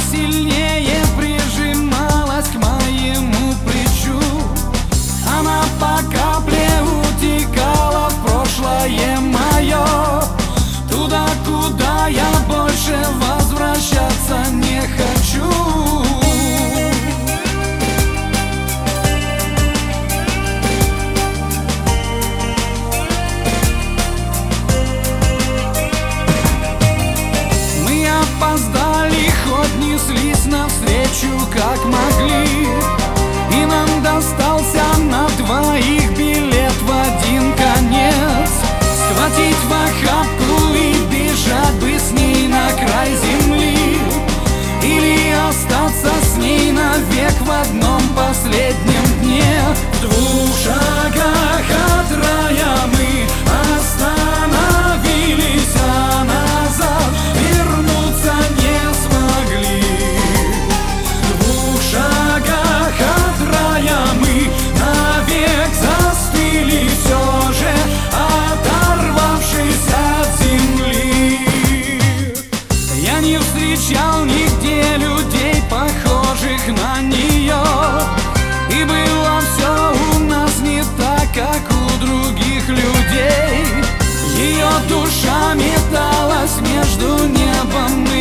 сильнее прижималась к моему плечу. Она по капле утекала в прошлое мое, туда, куда я больше возвращаться не хочу. Опоздали, хоть неслись навстречу как могли, и нам достался на двоих билет в один конец. Схватить в охапку и бежать бы с ней на край земли, или остаться с ней навек в одном последнем дне. В 2 шагах от рая мы остановились, а назад вернуться не смогли. В 2 шагах от рая мы навек застыли, все же оторвавшись от земли. Я не встречал нигде людей, похожих на нее, и было все у нас не так, как у других людей. Ее душа металась между небом и